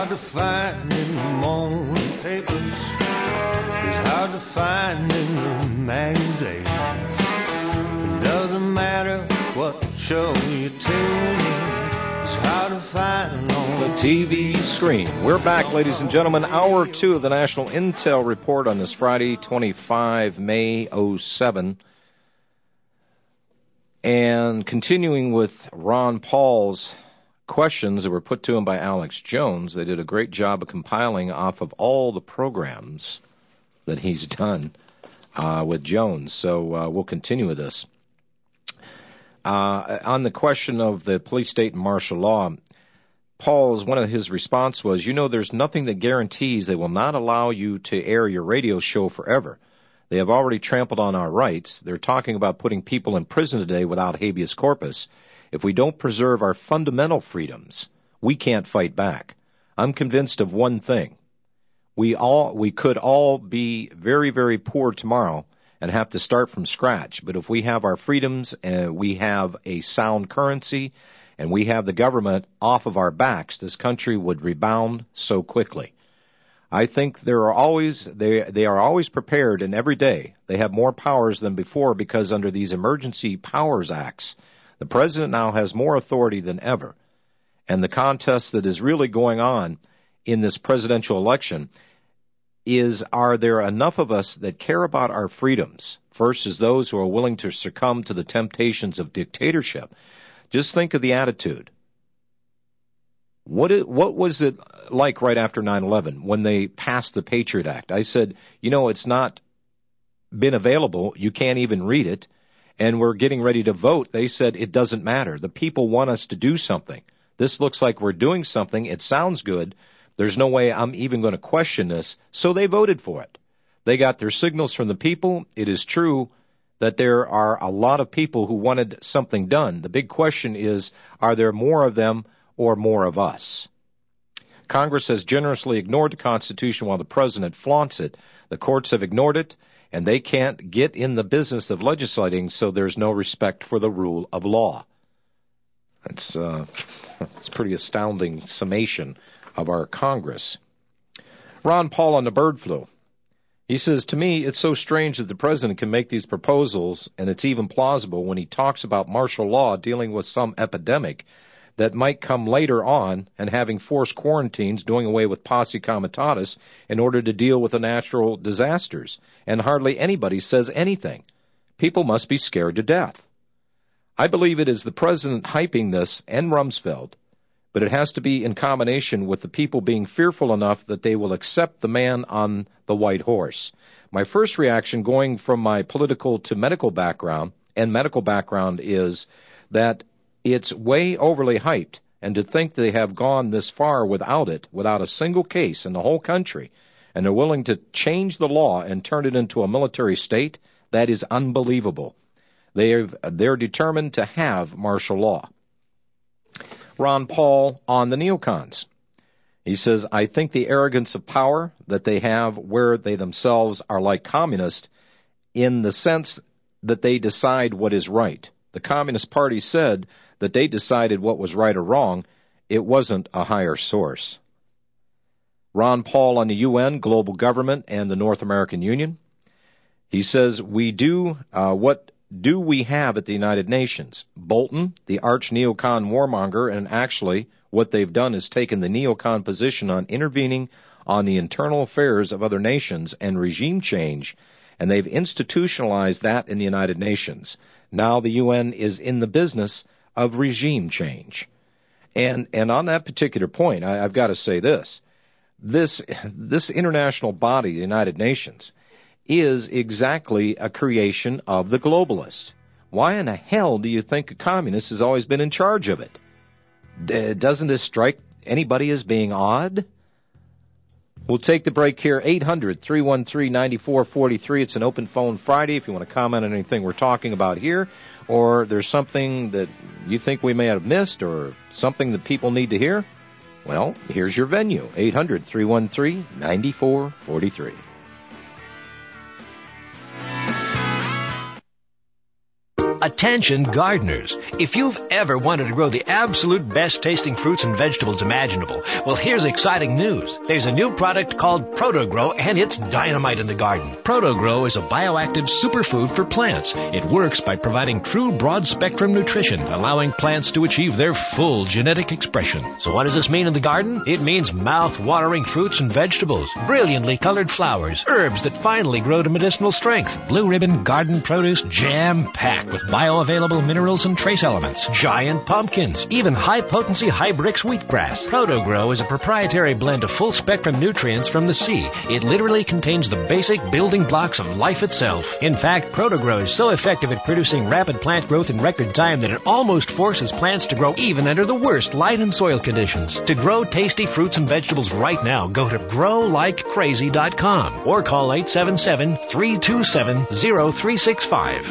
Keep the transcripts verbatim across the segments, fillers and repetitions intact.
hard to find in the morning papers. It's hard to find in the magazines. It doesn't matter what show you tune in. It's hard to find on the T V screen. We're back, ladies and gentlemen. Hour two of the National Intel Report on this Friday, twenty-fifth of May, oh seven. And continuing with Ron Paul's questions that were put to him by Alex Jones, they did a great job of compiling off of all the programs that he's done uh, with Jones. So uh, we'll continue with this. Uh, on the question of the police state and martial law, Paul's, one of his response was, you know, there's nothing that guarantees they will not allow you to air your radio show forever. They have already trampled on our rights. They're talking about putting people in prison today without habeas corpus. If we don't preserve our fundamental freedoms, we can't fight back. I'm convinced of one thing. We all, we could all be very, very poor tomorrow and have to start from scratch. But if we have our freedoms and we have a sound currency and we have the government off of our backs, this country would rebound so quickly. I think there are always, they, they are always prepared, and every day they have more powers than before because under these Emergency Powers Acts, the president now has more authority than ever. And the contest that is really going on in this presidential election is, are there enough of us that care about our freedoms versus those who are willing to succumb to the temptations of dictatorship? Just think of the attitude. What it, what was it like right after nine eleven when they passed the Patriot Act? I said, you know, it's not been available. You can't even read it. And we're getting ready to vote. They said it doesn't matter. The people want us to do something. This looks like we're doing something. It sounds good. There's no way I'm even going to question this. So they voted for it. They got their signals from the people. It is true that there are a lot of people who wanted something done. The big question is, are there more of them or more of us? Congress has generously ignored the Constitution while the president flaunts it. The courts have ignored it, and they can't get in the business of legislating, so there's no respect for the rule of law. That's uh, it's pretty astounding summation of our Congress. Ron Paul on the bird flu. He says, to me, it's so strange that the president can make these proposals, and it's even plausible when he talks about martial law dealing with some epidemic that might come later on and having forced quarantines, doing away with posse comitatus in order to deal with the natural disasters. And hardly anybody says anything. People must be scared to death. I believe it is the president hyping this and Rumsfeld, but it has to be in combination with the people being fearful enough that they will accept the man on the white horse. My first reaction, going from my political to medical background, and medical background, is that it's way overly hyped, and to think they have gone this far without it, without a single case in the whole country, and they're willing to change the law and turn it into a military state, that is unbelievable. They're, they're determined to have martial law. Ron Paul on the neocons. He says, I think the arrogance of power that they have where they themselves are like communists in the sense that they decide what is right. The Communist Party said that they decided what was right or wrong. It wasn't a higher source. Ron Paul on the U N, global government, and the North American Union. He says, we do, uh, what do we have at the United Nations? Bolton, the arch neocon warmonger, and actually what they've done is taken the neocon position on intervening on the internal affairs of other nations and regime change, and they've institutionalized that in the United Nations. Now the U N is in the business of regime change. And and on that particular point, I, I've got to say this. This this international body, the United Nations, is exactly a creation of the globalists. Why in the hell do you think a communist has always been in charge of it? D- doesn't this strike anybody as being odd? We'll take the break here. eight hundred, three one three, nine four four three. It's an open phone Friday if you want to comment on anything we're talking about here, or there's something that you think we may have missed or something that people need to hear. Well, here's your venue. eight hundred, three one three, nine four four three. Attention gardeners. If you've ever wanted to grow the absolute best tasting fruits and vegetables imaginable, well, here's exciting news. There's a new product called ProtoGrow, and it's dynamite in the garden. ProtoGrow is a bioactive superfood for plants. It works by providing true broad-spectrum nutrition, allowing plants to achieve their full genetic expression. So what does this mean in the garden? It means mouth-watering fruits and vegetables, brilliantly colored flowers, herbs that finally grow to medicinal strength, blue ribbon garden produce jam-packed with bioavailable minerals and trace elements, giant pumpkins, even high-potency Hybrix wheatgrass. ProtoGrow is a proprietary blend of full-spectrum nutrients from the sea. It literally contains the basic building blocks of life itself. In fact, ProtoGrow is so effective at producing rapid plant growth in record time that it almost forces plants to grow even under the worst light and soil conditions. To grow tasty fruits and vegetables right now, go to grow like crazy dot com or call eight seven seven, three two seven, zero three six five.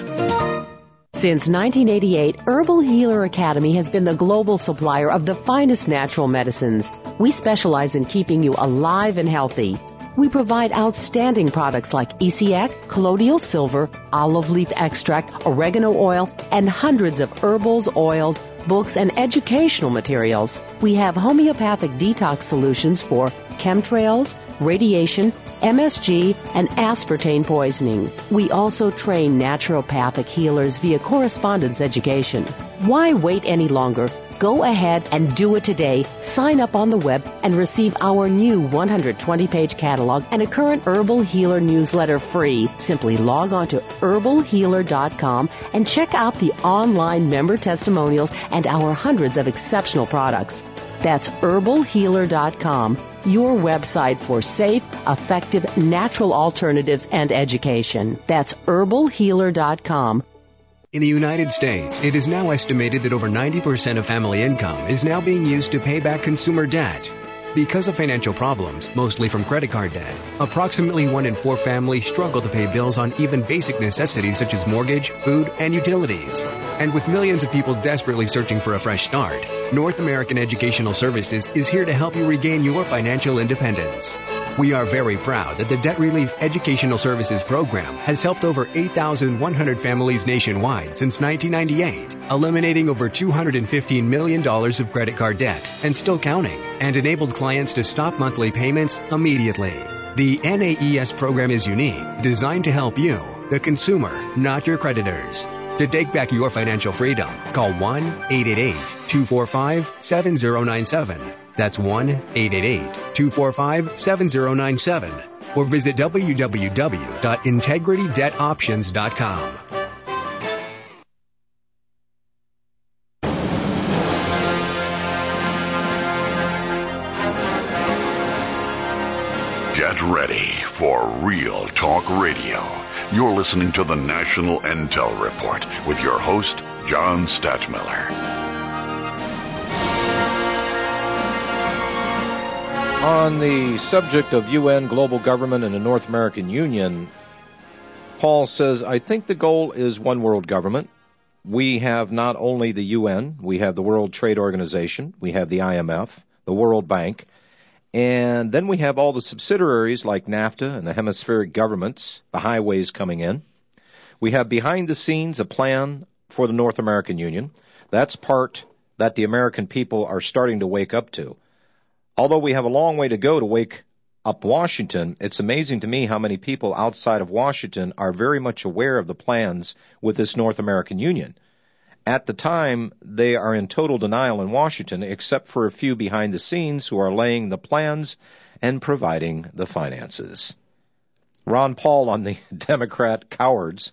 Since nineteen eighty-eight, Herbal Healer Academy has been the global supplier of the finest natural medicines. We specialize in keeping you alive and healthy. We provide outstanding products like E C X, colloidal silver, olive leaf extract, oregano oil, and hundreds of herbals, oils, books, and educational materials. We have homeopathic detox solutions for chemtrails, radiation, M S G, and aspartame poisoning. We also train naturopathic healers via correspondence education. Why wait any longer? Go ahead and do it today. Sign up on the web and receive our new one hundred twenty page catalog and a current Herbal Healer newsletter free. Simply log on to herbal healer dot com and check out the online member testimonials and our hundreds of exceptional products. That's herbal healer dot com, your website for safe, effective, natural alternatives and education. That's herbal healer dot com. In the United States, it is now estimated that over ninety percent of family income is now being used to pay back consumer debt. Because of financial problems, mostly from credit card debt, approximately one in four families struggle to pay bills on even basic necessities such as mortgage, food, and utilities. And with millions of people desperately searching for a fresh start, North American Educational Services is here to help you regain your financial independence. We are very proud that the Debt Relief Educational Services Program has helped over eight thousand one hundred families nationwide since nineteen ninety-eight, eliminating over two hundred fifteen million dollars of credit card debt and still counting, and enabled clients to stop monthly payments immediately. The N A E S program is unique, designed to help you, the consumer, not your creditors. To take back your financial freedom, call one eight eight eight, two four five, seven zero nine seven. That's one eight eight eight, two four five, seven zero nine seven. Or visit w w w dot integrity debt options dot com. Get ready for Real Talk Radio. You're listening to the National Intel Report with your host, John Stadtmiller. On the subject of U N, global government, and the North American Union, Paul says, I think the goal is one world government. We have not only the U N, we have the World Trade Organization, we have the I M F, the World Bank, and then we have all the subsidiaries like NAFTA and the hemispheric governments, the highways coming in. We have behind the scenes a plan for the North American Union. That's part that the American people are starting to wake up to. Although we have a long way to go to wake up Washington, it's amazing to me how many people outside of Washington are very much aware of the plans with this North American Union. At the time, they are in total denial in Washington, except for a few behind the scenes who are laying the plans and providing the finances. Ron Paul on the Democrat cowards.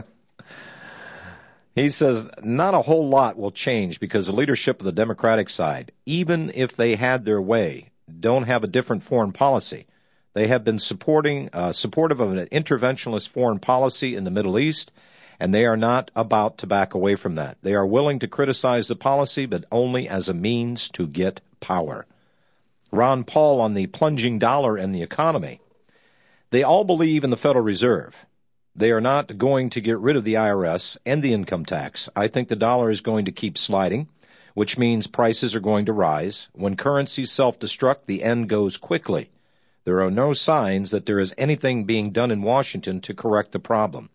He says, not a whole lot will change because the leadership of the Democratic side, even if they had their way, don't have a different foreign policy. They have been supporting, uh, supportive of an interventionist foreign policy in the Middle East, and they are not about to back away from that. They are willing to criticize the policy, but only as a means to get power. Ron Paul on the plunging dollar and the economy. They all believe in the Federal Reserve. They are not going to get rid of the I R S and the income tax. I think the dollar is going to keep sliding, which means prices are going to rise. When currencies self-destruct, the end goes quickly. There are no signs that there is anything being done in Washington to correct the problem.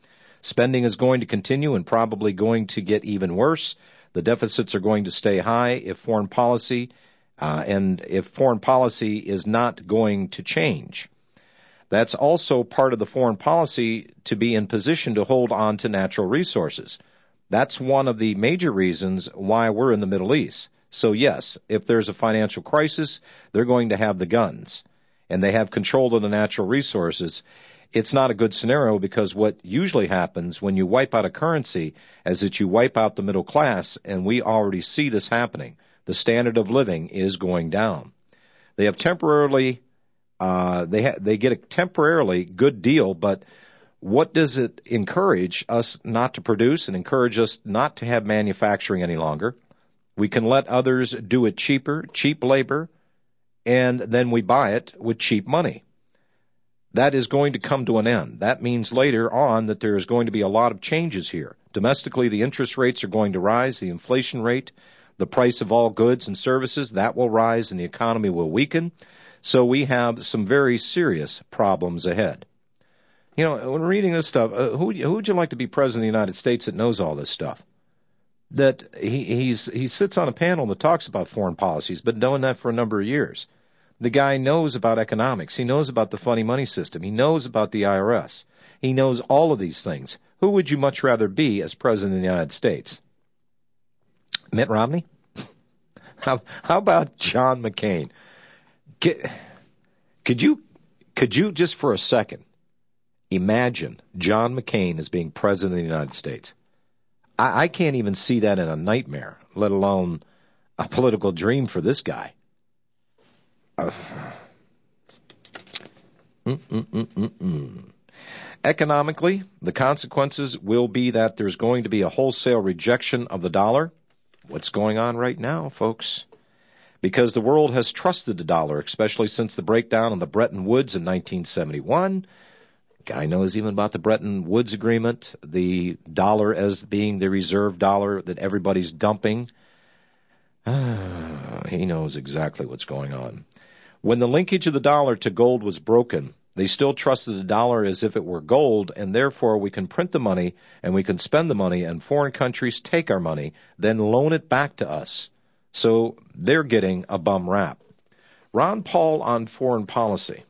Spending is going to continue and probably going to get even worse. The deficits are going to stay high if foreign policy uh, and if foreign policy is not going to change. That's also part of the foreign policy to be in position to hold on to natural resources. That's one of the major reasons why we're in the Middle East. So yes, if there's a financial crisis, they're going to have the guns, and they have control of the natural resources. It's not a good scenario because what usually happens when you wipe out a currency is that you wipe out the middle class, and we already see this happening. The standard of living is going down. They have temporarily, uh, they ha- they get a temporarily good deal, but what does it encourage us not to produce and encourage us not to have manufacturing any longer? We can let others do it cheaper, cheap labor, and then we buy it with cheap money. That is going to come to an end. That means later on that there is going to be a lot of changes here. Domestically, the interest rates are going to rise, the inflation rate, the price of all goods and services, that will rise, and the economy will weaken. So we have some very serious problems ahead. You know, when reading this stuff, uh, who, who would you like to be president of the United States that knows all this stuff? That he he's he sits on a panel that talks about foreign policies, but doing that for a number of years. The guy knows about economics. He knows about the funny money system. He knows about the I R S. He knows all of these things. Who would you much rather be as president of the United States? Mitt Romney? How how about John McCain? Could, could you could you just for a second imagine John McCain as being president of the United States? I, I can't even see that in a nightmare, let alone a political dream for this guy. Uh, mm, mm, mm, mm, mm. Economically, the consequences will be that there's going to be a wholesale rejection of the dollar. What's going on right now, folks? Because the world has trusted the dollar, especially since the breakdown of the Bretton Woods in nineteen seventy-one. Guy knows even about the Bretton Woods Agreement, the dollar as being the reserve dollar that everybody's dumping. Ah, he knows exactly what's going on. When the linkage of the dollar to gold was broken, they still trusted the dollar as if it were gold, and therefore we can print the money and we can spend the money, and foreign countries take our money, then loan it back to us. So they're getting a bum rap. Ron Paul on foreign policy.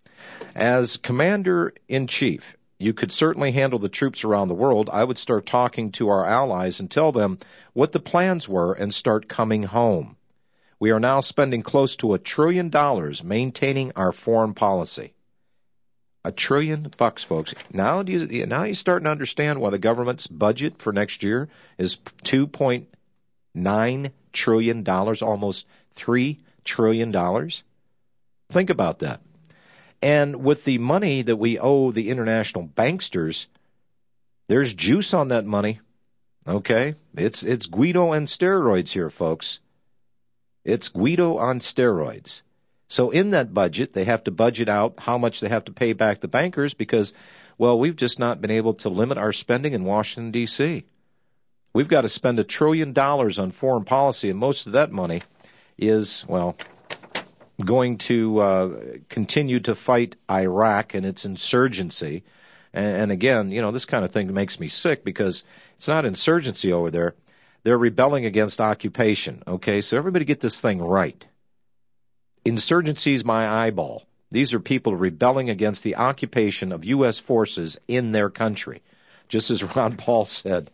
As commander-in-chief, you could certainly handle the troops around the world. I would start talking to our allies and tell them what the plans were and start coming home. We are now spending close to a trillion dollars maintaining our foreign policy. A trillion bucks, folks. Now, do you, now you're starting to understand why the government's budget for next year is two point nine trillion dollars, almost three trillion dollars. Think about that. And with the money that we owe the international banksters, there's juice on that money. Okay? It's it's Guido on steroids here, folks. It's Guido on steroids. So in that budget, they have to budget out how much they have to pay back the bankers because, well, we've just not been able to limit our spending in Washington, D C We've got to spend a trillion dollars on foreign policy, and most of that money is, well, going to uh, continue to fight Iraq and its insurgency. And, and again, you know, this kind of thing makes me sick because it's not insurgency over there. They're rebelling against occupation, okay? So everybody get this thing right. Insurgency is my eyeball. These are people rebelling against the occupation of U S forces in their country. Just as Ron Paul said,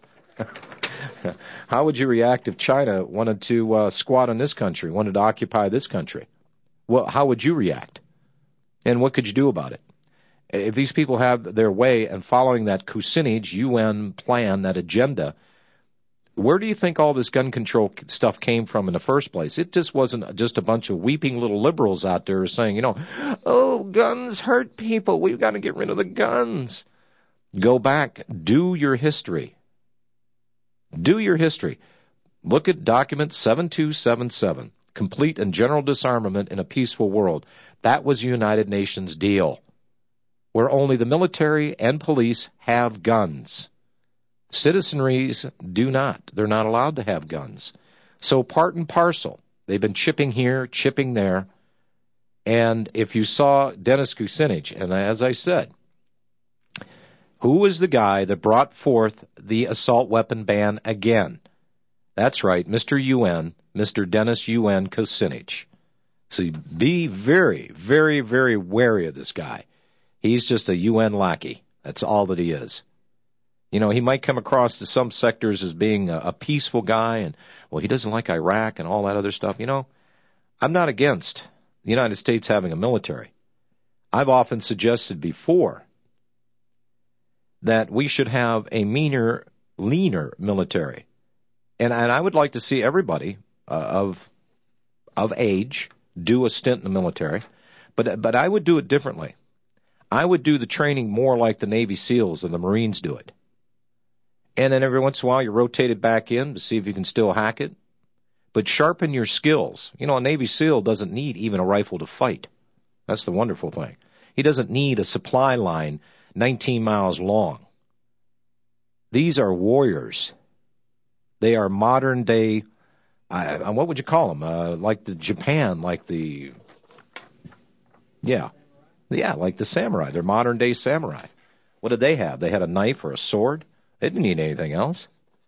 how would you react if China wanted to uh, squat in this country, wanted to occupy this country? Well, how would you react? And what could you do about it? If these people have their way and following that Kucinich U N plan, that agenda, where do you think all this gun control stuff came from in the first place? It just wasn't just a bunch of weeping little liberals out there saying, you know, oh, guns hurt people. We've got to get rid of the guns. Go back. Do your history. Do your history. Look at document seven two seven seven, Complete and General Disarmament in a Peaceful World. That was a United Nations deal, where only the military and police have guns. Citizenries do not. They're not allowed to have guns. So part and parcel. They've been chipping here, chipping there. And if you saw Dennis Kucinich, and as I said, Who was the guy that brought forth the assault weapon ban again? That's right, Mister U N, Mister Dennis U N Kucinich. So be very, very, very wary of this guy. He's just a U N lackey. That's all that he is. You know, he might come across to some sectors as being a, a peaceful guy, and, well, he doesn't like Iraq and all that other stuff. You know, I'm not against the United States having a military. I've often suggested before that we should have a meaner, leaner military. And, and I would like to see everybody uh, of of age do a stint in the military, but but I would do it differently. I would do the training more like the Navy SEALs and the Marines do it. And then every once in a while you rotate it back in to see if you can still hack it. But sharpen your skills. You know, a Navy SEAL doesn't need even a rifle to fight. That's the wonderful thing. He doesn't need a supply line nineteen miles long. These are warriors. They are modern day, uh, what would you call them? Uh, like the Japan, like the, yeah, yeah, like the samurai. They're modern day samurai. What did they have? They had a knife or a sword. They didn't need anything else.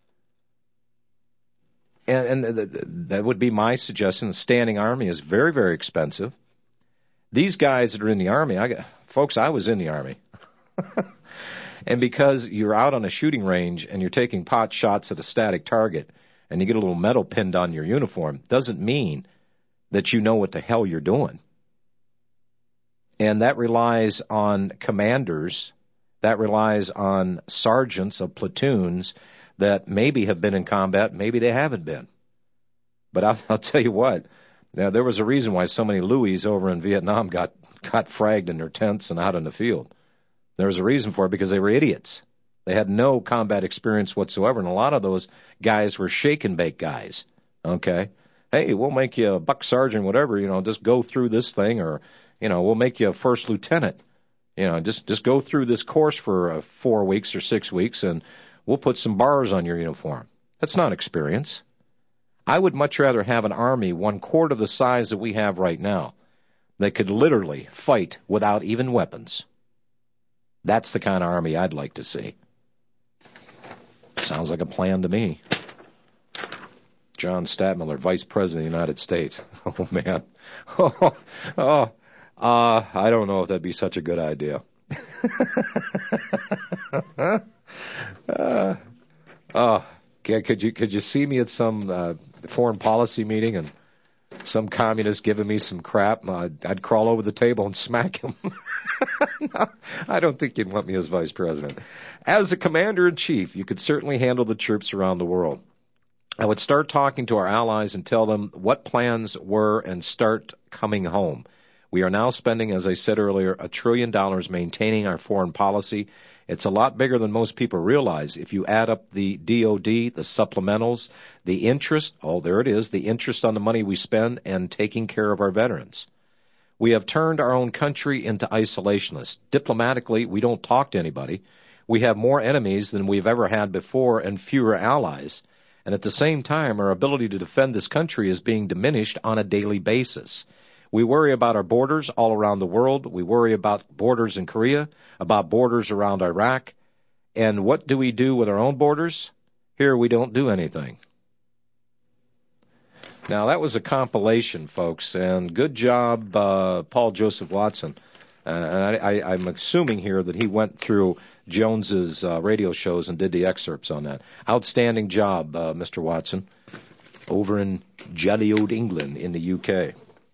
And, and th- th- that would be my suggestion. The standing army is very, very expensive. These guys that are in the army, I got, folks, I was in the army. And because you're out on a shooting range and you're taking pot shots at a static target and you get a little metal pinned on your uniform, doesn't mean that you know what the hell you're doing. And that relies on commanders, that relies on sergeants of platoons that maybe have been in combat, maybe they haven't been. But I'll, I'll tell you what, now, there was a reason why so many Louis over in Vietnam got, got fragged in their tents and out in the field. There was a reason for it, because they were idiots. They had no combat experience whatsoever, and a lot of those guys were shake-and-bake guys, okay? Hey, we'll make you a buck sergeant, whatever, you know, just go through this thing, or, you know, we'll make you a first lieutenant. You know, just, just go through this course for uh, four weeks or six weeks, and we'll put some bars on your uniform. That's not experience. I would much rather have an army one quarter the size that we have right now that could literally fight without even weapons. That's the kind of army I'd like to see. Sounds like a plan to me. John Stadtmiller, Vice President of the United States. Oh, man. Oh, oh uh, I don't know if that'd be such a good idea. uh, oh, could you could you see me at some uh, foreign policy meeting and some communist giving me some crap? I'd, I'd crawl over the table and smack him. No, I don't think you'd want me as vice president. As a commander-in-chief, you could certainly handle the troops around the world. I would start talking to our allies and tell them what plans were and start coming home. We are now spending, as I said earlier, a trillion dollars maintaining our foreign policy. It's a lot bigger than most people realize. If you add up the D O D, the supplementals, the interest, oh, there it is, the interest on the money we spend and taking care of our veterans. We have turned our own country into isolationists. Diplomatically, we don't talk to anybody. We have more enemies than we've ever had before and fewer allies. And at the same time, our ability to defend this country is being diminished on a daily basis. We worry about our borders all around the world. We worry about borders in Korea, about borders around Iraq. And what do we do with our own borders? Here we don't do anything. Now, that was a compilation, folks, and good job, uh, Paul Joseph Watson. Uh, and I, I, I'm assuming here that he went through Jones's uh, radio shows and did the excerpts on that. Outstanding job, uh, Mister Watson, over in jolly old England in the U K.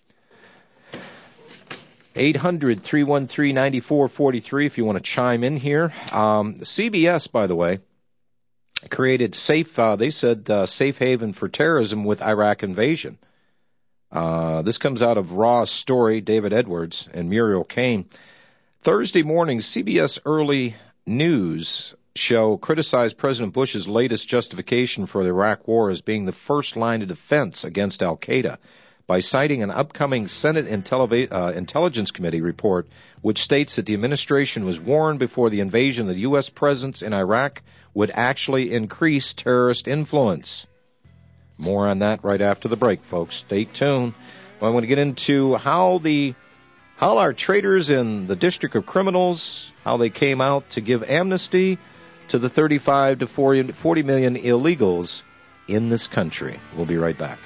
eight hundred, three one three, nine four four three if you want to chime in here. Um, C B S, by the way, created safe, uh, they said, uh, safe haven for terrorism with Iraq invasion. Uh, this comes out of Raw's Story, David Edwards and Muriel Kane. Thursday morning, C B S Early News show criticized President Bush's latest justification for the Iraq war as being the first line of defense against al-Qaeda by citing an upcoming Senate Intelli- uh, Intelligence Committee report which states that the administration was warned before the invasion that the U S presence in Iraq would actually increase terrorist influence. More on that right after the break, folks. Stay tuned. Well, I want to get into how the How our traders in the District of Criminals, how they came out to give amnesty to the thirty-five to forty million illegals in this country. We'll be right back.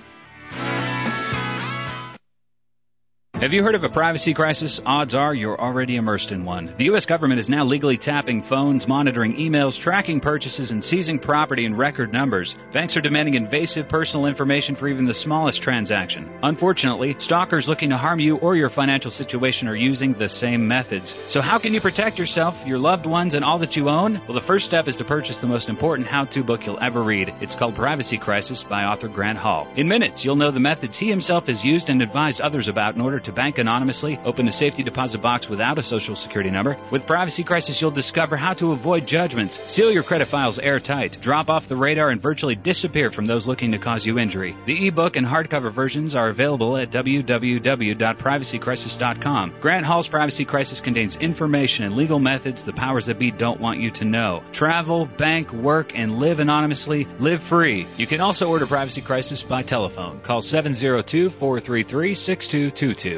Have you heard of a privacy crisis? Odds are you're already immersed in one. The U S government is now legally tapping phones, monitoring emails, tracking purchases, and seizing property in record numbers. Banks are demanding invasive personal information for even the smallest transaction. Unfortunately, stalkers looking to harm you or your financial situation are using the same methods. So how can you protect yourself, your loved ones, and all that you own? Well, the first step is to purchase the most important how-to book you'll ever read. It's called Privacy Crisis by author Grant Hall. In minutes, you'll know the methods he himself has used and advised others about in order to to bank anonymously, open a safety deposit box without a social security number. With Privacy Crisis, you'll discover how to avoid judgments, seal your credit files airtight, drop off the radar, and virtually disappear from those looking to cause you injury. The ebook and hardcover versions are available at w w w dot privacy crisis dot com. Grant Hall's Privacy Crisis contains information and legal methods the powers that be don't want you to know. Travel, bank, work, and live anonymously. Live free. You can also order Privacy Crisis by telephone. Call seven zero two, four three three, six two two two.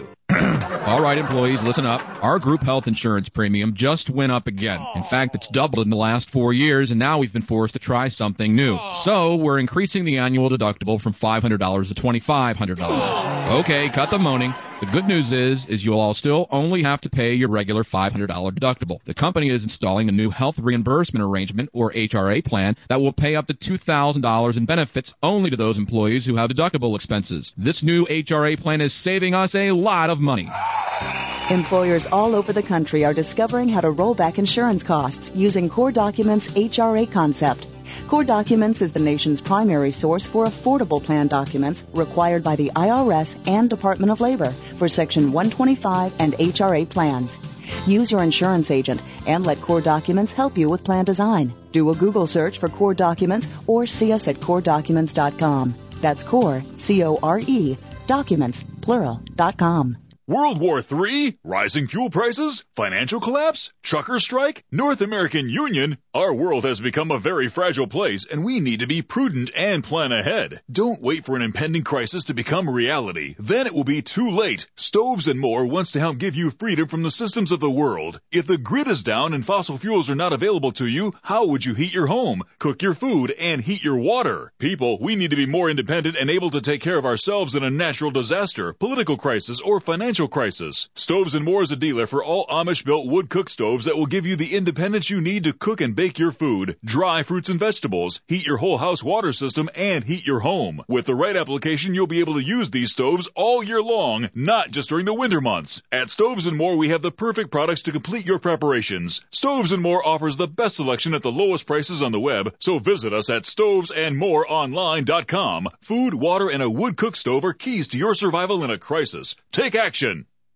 All right, employees, listen up. Our group health insurance premium just went up again. In fact, it's doubled in the last four years, and now we've been forced to try something new. So we're increasing the annual deductible from five hundred dollars to twenty-five hundred dollars. Okay, cut the moaning. The good news is, is you'll all still only have to pay your regular five hundred dollars deductible. The company is installing a new health reimbursement arrangement, or H R A plan, that will pay up to two thousand dollars in benefits only to those employees who have deductible expenses. This new H R A plan is saving us a lot of money. Employers all over the country are discovering how to roll back insurance costs using Core Documents' H R A concept. Core Documents is the nation's primary source for affordable plan documents required by the I R S and Department of Labor for Section one twenty-five and H R A plans. Use your insurance agent and let Core Documents help you with plan design. Do a Google search for Core Documents or see us at core documents dot com. That's Core, C O R E, documents, plural, dot com. World War Three? Rising fuel prices? Financial collapse? Trucker strike? North American Union? Our world has become a very fragile place, and we need to be prudent and plan ahead. Don't wait for an impending crisis to become reality. Then it will be too late. Stoves and More wants to help give you freedom from the systems of the world. If the grid is down and fossil fuels are not available to you, how would you heat your home, cook your food, and heat your water? People, we need to be more independent and able to take care of ourselves in a natural disaster, political crisis, or financial crisis. Stoves and More is a dealer for all Amish-built wood cook stoves that will give you the independence you need to cook and bake your food, dry fruits and vegetables, heat your whole house water system, and heat your home. With the right application, you'll be able to use these stoves all year long, not just during the winter months. At Stoves and More, we have the perfect products to complete your preparations. Stoves and More offers the best selection at the lowest prices on the web, so visit us at stoves and more online dot com. Food, water, and a wood cook stove are keys to your survival in a crisis. Take action.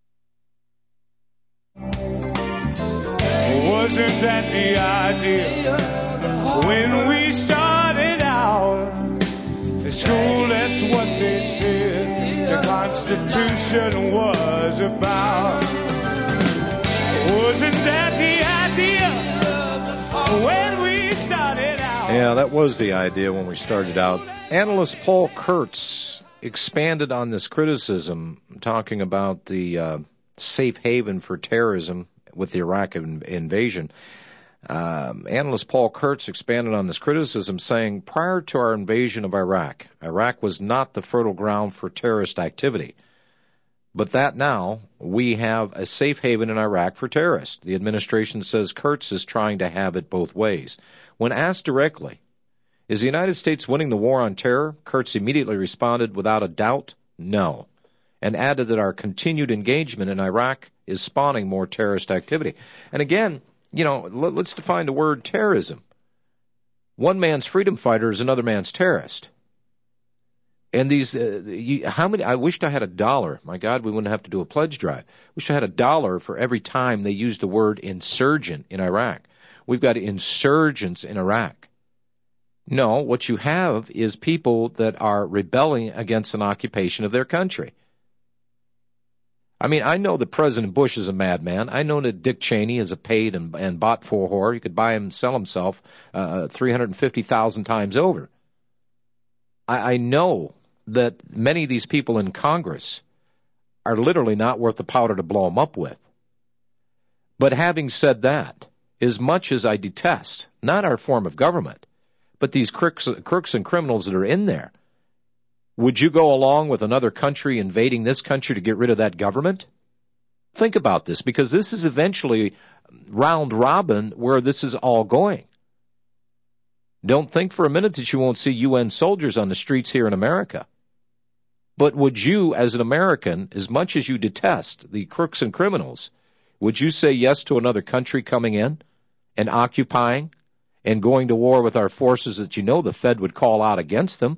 Wasn't that the idea when we started out? The school, that's what they said the Constitution was about. Wasn't that the idea when we started out? Yeah, that was the idea when we started out. Analyst Paul Kurtz expanded on this criticism, talking about the uh, safe haven for terrorism with the Iraq invasion. Um, analyst Paul Kurtz expanded on this criticism, saying, prior to our invasion of Iraq, Iraq was not the fertile ground for terrorist activity. But that now, we have a safe haven in Iraq for terrorists. The administration says Kurtz is trying to have it both ways. When asked directly, is the United States winning the war on terror? Kurtz immediately responded, without a doubt, no, and added that our continued engagement in Iraq is spawning more terrorist activity. And again, you know, let's define the word terrorism. One man's freedom fighter is another man's terrorist. And these, uh, you, how many, I wished I had a dollar. My God, we wouldn't have to do a pledge drive. Wish I had a dollar for every time they used the word insurgent in Iraq. We've got insurgents in Iraq. No, what you have is people that are rebelling against an occupation of their country. I mean, I know that President Bush is a madman. I know that Dick Cheney is a paid and, and bought for whore. You could buy him, sell himself uh, three hundred fifty thousand times over. I, I know that many of these people in Congress are literally not worth the powder to blow them up with. But having said that, as much as I detest, not our form of government, but these crooks, crooks and criminals that are in there, would you go along with another country invading this country to get rid of that government? Think about this, because this is eventually round robin where this is all going. Don't think for a minute that you won't see U N soldiers on the streets here in America. But would you, as an American, as much as you detest the crooks and criminals, would you say yes to another country coming in and occupying and going to war with our forces that you know the Fed would call out against them?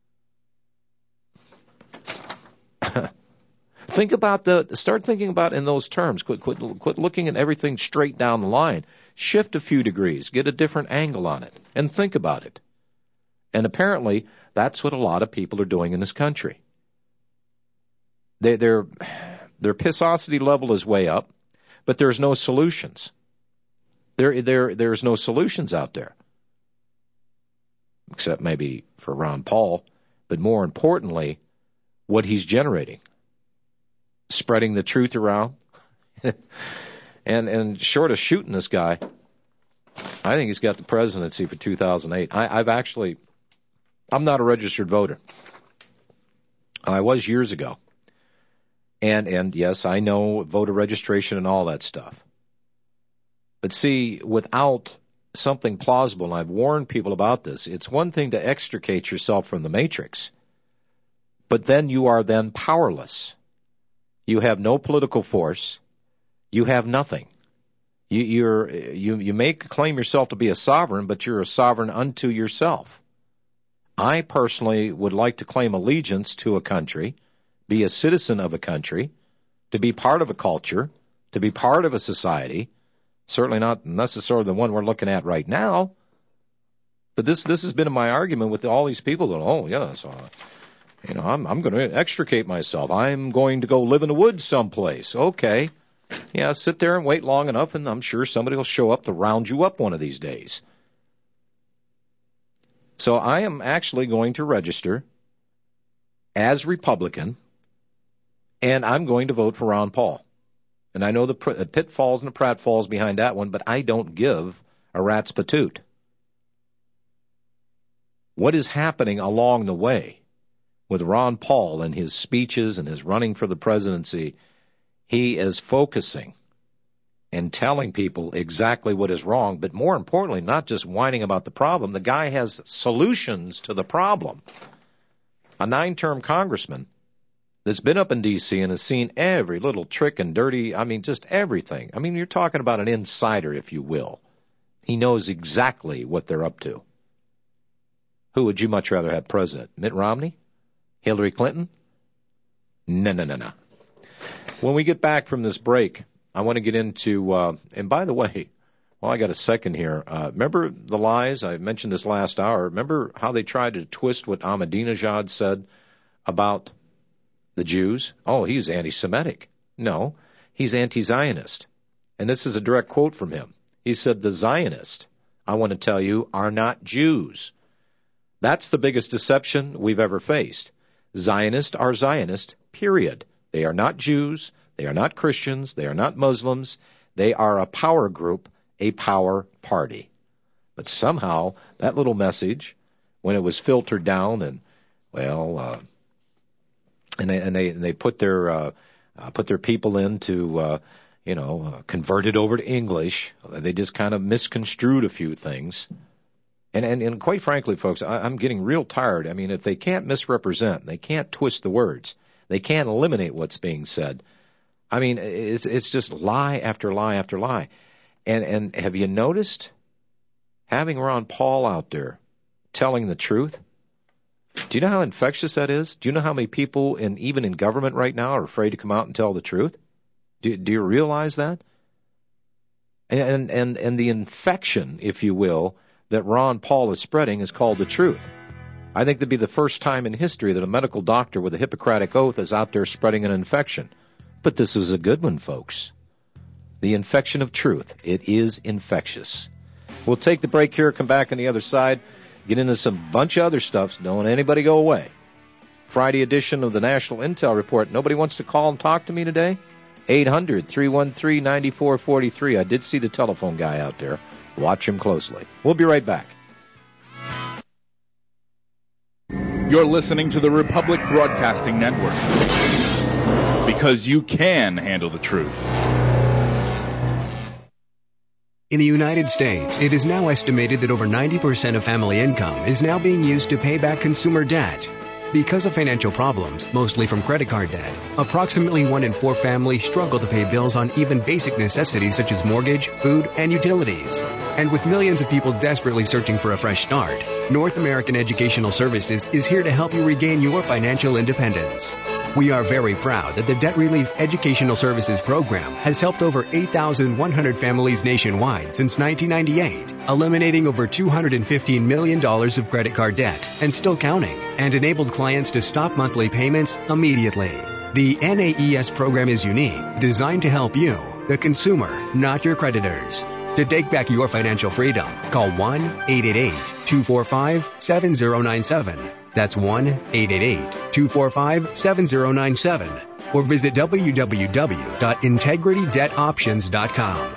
Think about the, start thinking about in those terms. Quit, quit, quit looking at everything straight down the line. Shift a few degrees, get a different angle on it, and think about it. And apparently, that's what a lot of people are doing in this country. They, their, their pissosity level is way up, but there's no solutions. There, there, there's no solutions out there. Except maybe for Ron Paul, but more importantly, what he's generating. Spreading the truth around. and and short of shooting this guy, I think he's got the presidency for two thousand eight. I, I've actually, I'm not a registered voter. I was years ago. And, and yes, I know voter registration and all that stuff. But see, without something plausible, and I've warned people about this, it's one thing to extricate yourself from the matrix, but then you are then powerless. You have no political force. You have nothing. You, you're, you, you may claim yourself to be a sovereign, but you're a sovereign unto yourself. I personally would like to claim allegiance to a country, be a citizen of a country, to be part of a culture, to be part of a society, certainly not necessarily the one we're looking at right now. But this this has been my argument with all these people that, oh, yeah, so, you know, I'm, I'm going to extricate myself. I'm going to go live in the woods someplace. Okay. Yeah, sit there and wait long enough, and I'm sure somebody will show up to round you up one of these days. So I am actually going to register as Republican, and I'm going to vote for Ron Paul. And I know the pitfalls and the pratfalls behind that one, but I don't give a rat's patoot. What is happening along the way with Ron Paul and his speeches and his running for the presidency, he is focusing and telling people exactly what is wrong, but more importantly, not just whining about the problem. The guy has solutions to the problem. A nine-term congressman that's been up in D C and has seen every little trick and dirty, I mean, just everything. I mean, you're talking about an insider, if you will. He knows exactly what they're up to. Who would you much rather have president? Mitt Romney? Hillary Clinton? No, no, no, no. When we get back from this break, I want to get into, uh, and by the way, well, I got a second here. Uh, remember the lies? I mentioned this last hour. Remember how they tried to twist what Ahmadinejad said about the Jews? Oh, he's anti-Semitic. No, he's anti-Zionist. And this is a direct quote from him. He said, the Zionists, I want to tell you, are not Jews. That's the biggest deception we've ever faced. Zionists are Zionists, period. They are not Jews. They are not Christians. They are not Muslims. They are a power group, a power party. But somehow, that little message, when it was filtered down and, well, uh, and they, and they, and they put their, uh, uh, put their people in to, uh, you know, uh, convert it over to English. They just kind of misconstrued a few things. And, and, and quite frankly, folks, I, I'm getting real tired. I mean, if they can't misrepresent, they can't twist the words, they can't eliminate what's being said. I mean, it's it's just lie after lie after lie. And and have you noticed having Ron Paul out there telling the truth? Do you know how infectious that is? Do you know how many people, in even in government right now, are afraid to come out and tell the truth? Do, do you realize that? And, and and and the infection, if you will, that Ron Paul is spreading is called the truth. I think that'd be the first time in history that a medical doctor with a Hippocratic oath is out there spreading an infection. But this is a good one, folks. The infection of truth. It is infectious. We'll take the break here, come back on the other side, get into some bunch of other stuff. So don't let anybody go away. Friday edition of the National Intel Report. Nobody wants to call and talk to me today? eight hundred, three one three, nine four four three. I did see the telephone guy out there. Watch him closely. We'll be right back. You're listening to the Republic Broadcasting Network, because you can handle the truth. In the United States, it is now estimated that over ninety percent of family income is now being used to pay back consumer debt. Because of financial problems, mostly from credit card debt, approximately one in four families struggle to pay bills on even basic necessities such as mortgage, food, and utilities. And with millions of people desperately searching for a fresh start, North American Educational Services is here to help you regain your financial independence. We are very proud that the Debt Relief Educational Services Program has helped over eight thousand one hundred families nationwide since nineteen ninety-eight, eliminating over two hundred fifteen million dollars of credit card debt and still counting, and enabled clients to stop monthly payments immediately. The N A E S program is unique, designed to help you, the consumer, not your creditors. To take back your financial freedom, call one eight eight eight, two four five, seven zero nine seven. That's one eight eight eight, two four five, seven zero nine seven. Or visit w w w dot integrity debt options dot com.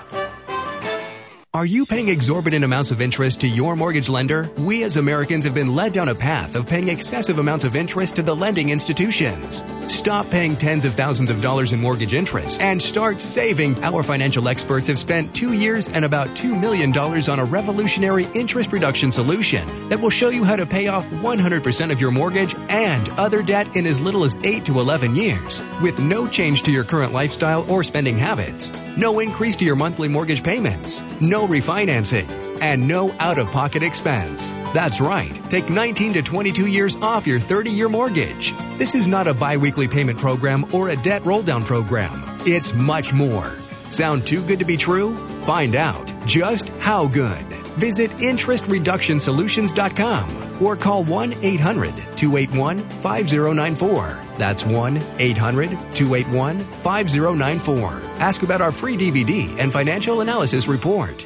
Are you paying exorbitant amounts of interest to your mortgage lender? We as Americans have been led down a path of paying excessive amounts of interest to the lending institutions. Stop paying tens of thousands of dollars in mortgage interest and start saving. Our financial experts have spent two years and about two million dollars on a revolutionary interest reduction solution that will show you how to pay off one hundred percent of your mortgage and other debt in as little as eight to eleven years, with no change to your current lifestyle or spending habits, no increase to your monthly mortgage payments, no refinancing, and no out-of-pocket expense. That's right. Take nineteen to twenty-two years off your thirty-year mortgage. This is not a bi-weekly payment program or a debt roll-down program. It's much more. Sound too good to be true? Find out just how good. Visit interest reduction solutions dot com or call one eight hundred, two eight one, five zero nine four. That's one eight hundred, two eight one, five zero nine four. Ask about our free D V D and financial analysis report.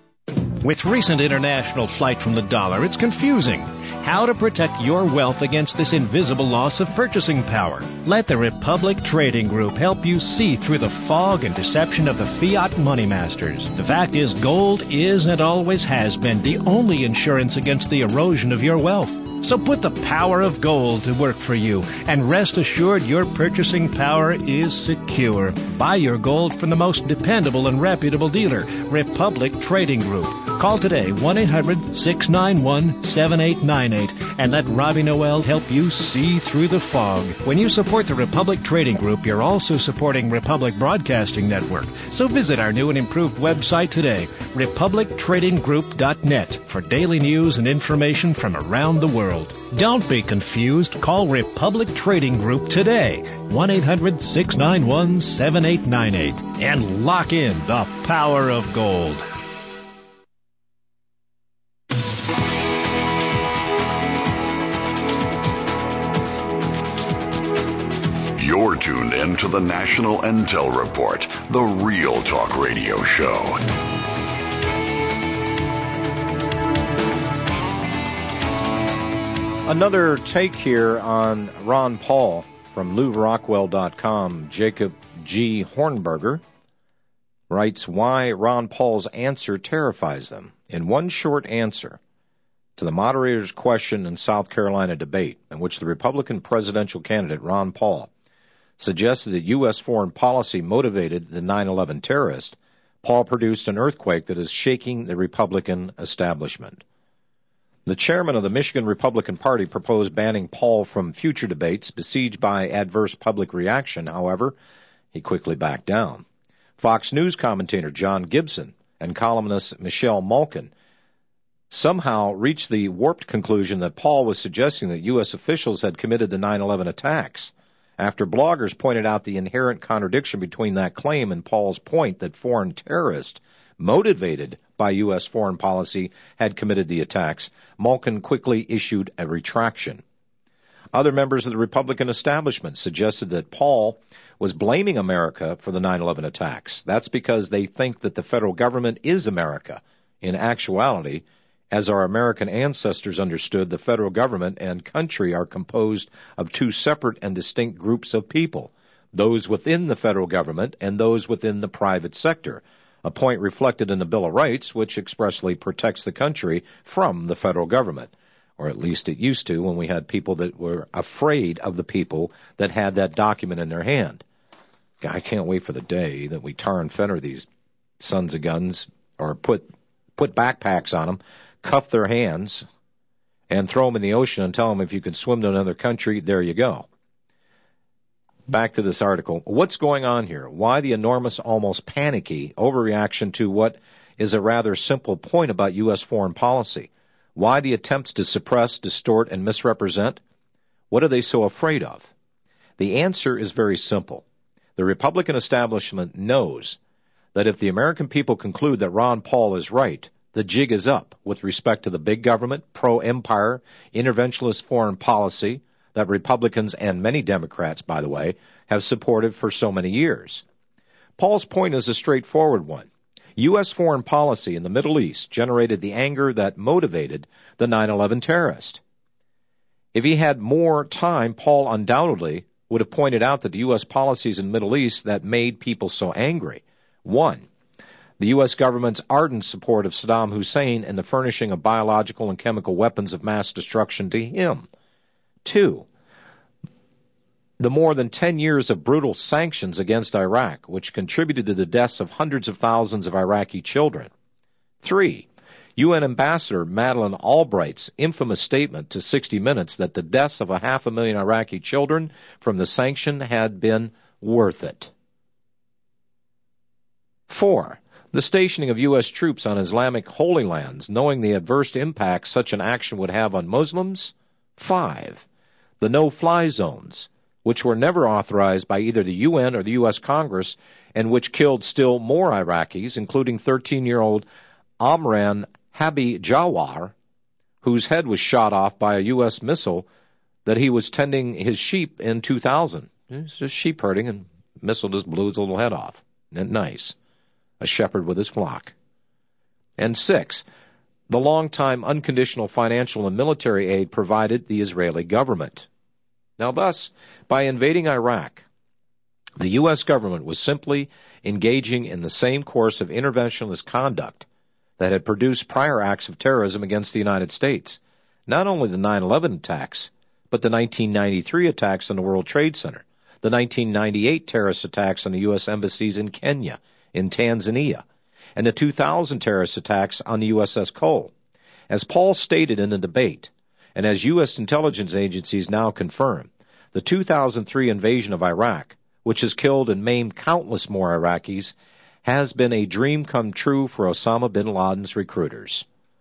With recent international flight from the dollar, it's confusing. How to protect your wealth against this invisible loss of purchasing power. Let the Republic Trading Group help you see through the fog and deception of the fiat money masters. The fact is, gold is and always has been the only insurance against the erosion of your wealth. So put the power of gold to work for you, and rest assured your purchasing power is secure. Buy your gold from the most dependable and reputable dealer, Republic Trading Group. Call today, one eight hundred, six nine one, seven eight nine eight, and let Robbie Noel help you see through the fog. When you support the Republic Trading Group, you're also supporting Republic Broadcasting Network. So visit our new and improved website today, republic trading group dot net, for daily news and information from around the world. Don't be confused. Call Republic Trading Group today, one eight hundred, six nine one, seven eight nine eight, and lock in the power of gold. You're tuned in to the National Intel Report, the Real Talk Radio Show. Another take here on Ron Paul from Lou Rockwell dot com. Jacob G. Hornberger writes why Ron Paul's answer terrifies them. In one short answer to the moderator's question in South Carolina debate, in which the Republican presidential candidate Ron Paul suggested that U S foreign policy motivated the nine eleven terrorist, Paul produced an earthquake that is shaking the Republican establishment. The chairman of the Michigan Republican Party proposed banning Paul from future debates, besieged by adverse public reaction. However, he quickly backed down. Fox News commentator John Gibson and columnist Michelle Malkin somehow reached the warped conclusion that Paul was suggesting that U S officials had committed the nine eleven attacks, after bloggers pointed out the inherent contradiction between that claim and Paul's point that foreign terrorists motivated by U S foreign policy had committed the attacks. Malkin quickly issued a retraction. Other members of the Republican establishment suggested that Paul was blaming America for the nine eleven attacks. That's because they think that the federal government is America. In actuality, As our American ancestors understood, the federal government and country are composed of two separate and distinct groups of people, those within the federal government and those within the private sector, a point reflected in the Bill of Rights, which expressly protects the country from the federal government, or at least it used to when we had people that were afraid of the people that had that document in their hand. I can't wait for the day that we tar and feather these sons of guns, or put put backpacks on them, cuff their hands, and throw them in the ocean and tell them if you can swim to another country, there you go. Back to this article. What's going on here? Why the enormous, almost panicky overreaction to what is a rather simple point about U S foreign policy? Why the attempts to suppress, distort, and misrepresent? What are they so afraid of? The answer is very simple. The Republican establishment knows that if the American people conclude that Ron Paul is right, the jig is up with respect to the big government, pro-empire, interventionist foreign policy that Republicans and many Democrats, by the way, have supported for so many years. Paul's point is a straightforward one. U S foreign policy in the Middle East generated the anger that motivated the nine eleven terrorist. If he had more time, Paul undoubtedly would have pointed out that the U S policies in the Middle East that made people so angry. One, the U S government's ardent support of Saddam Hussein and the furnishing of biological and chemical weapons of mass destruction to him. Two, the more than ten years of brutal sanctions against Iraq, which contributed to the deaths of hundreds of thousands of Iraqi children. Three, U N Ambassador Madeleine Albright's infamous statement to sixty minutes that the deaths of a half a million Iraqi children from the sanction had been worth it. Four, the stationing of U S troops on Islamic holy lands, knowing the adverse impact such an action would have on Muslims. Five, the no-fly zones, which were never authorized by either the U N or the U S Congress, and which killed still more Iraqis, including thirteen-year-old Amran Habi Jawar, whose head was shot off by a U S missile that he was tending his sheep in two thousand. It was just sheep herding, and missile just blew his little head off. Isn't it nice? A shepherd with his flock. And six, the long-time unconditional financial and military aid provided the Israeli government. Now thus, by invading Iraq, the U S government was simply engaging in the same course of interventionist conduct that had produced prior acts of terrorism against the United States. Not only the nine eleven attacks, but the nineteen ninety-three attacks on the World Trade Center, the nineteen ninety-eight terrorist attacks on the U S embassies in Kenya, in Tanzania, and the two thousand terrorist attacks on the U S S Cole. As Paul stated in the debate, and as U S intelligence agencies now confirm, the two thousand three invasion of Iraq, which has killed and maimed countless more Iraqis, has been a dream come true for Osama bin Laden's recruiters.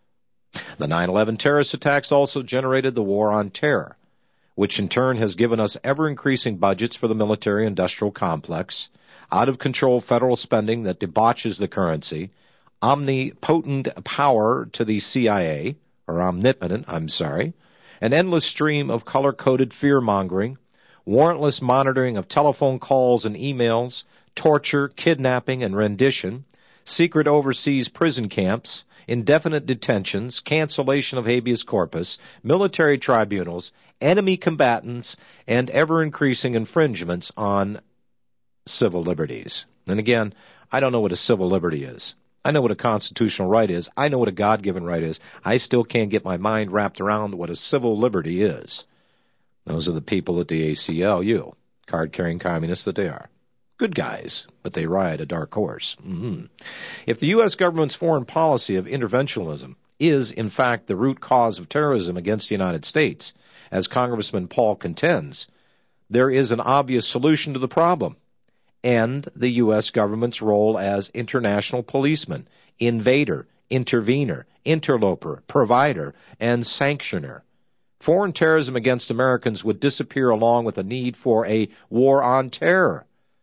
The nine eleven terrorist attacks also generated the war on terror, which in turn has given us ever-increasing budgets for the military-industrial complex, out-of-control federal spending that debauches the currency, omnipotent power to the C I A, or omnipotent, I'm sorry, an endless stream of color-coded fear-mongering, warrantless monitoring of telephone calls and emails, torture, kidnapping, and rendition, secret overseas prison camps, indefinite detentions, cancellation of habeas corpus, military tribunals, enemy combatants, and ever-increasing infringements on civil liberties. And again, I don't know what a civil liberty is. I know what a constitutional right is. I know what a God-given right is. I still can't get my mind wrapped around what a civil liberty is. Those are the people at the A C L U, card-carrying communists that they are. Good guys, but they ride a dark horse. Mm-hmm. If the U S government's foreign policy of interventionism is, in fact, the root cause of terrorism against the United States, as Congressman Paul contends, there is an obvious solution to the problem. End the U S government's role as international policeman, invader, intervener, interloper, provider, and sanctioner. Foreign terrorism against Americans would disappear along with a need for a war on terror.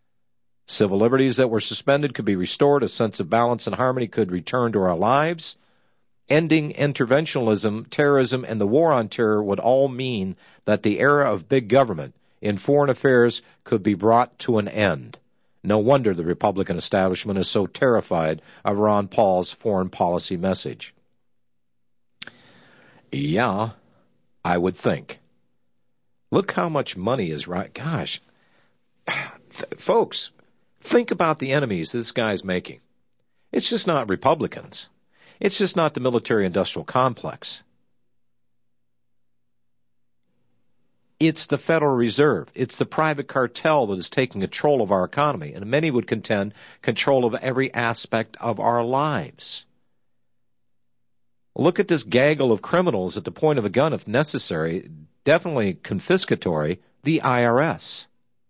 Civil liberties that were suspended could be restored, a sense of balance and harmony could return to our lives. Ending interventionism, terrorism, and the war on terror would all mean that the era of big government in foreign affairs could be brought to an end. No wonder the Republican establishment is so terrified of Ron Paul's foreign policy message. Yeah, I would think. Look how much money is right. Gosh, Th- folks, think about the enemies this guy's making. It's just not Republicans. It's just not the military-industrial complex. It's the Federal Reserve. It's the private cartel that is taking control of our economy, and many would contend control of every aspect of our lives. Look at this gaggle of criminals at the point of a gun, if necessary, definitely confiscatory, the I R S.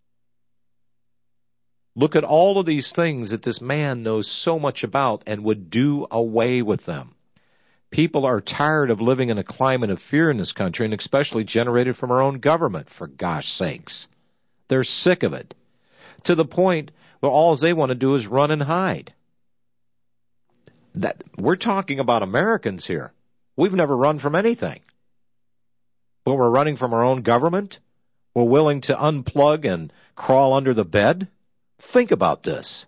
Look at all of these things that this man knows so much about and would do away with them. People are tired of living in a climate of fear in this country, and especially generated from our own government, for gosh sakes. They're sick of it, to the point where all they want to do is run and hide. That we're talking about Americans here. We've never run from anything. But we're running from our own government? We're willing to unplug and crawl under the bed? Think about this.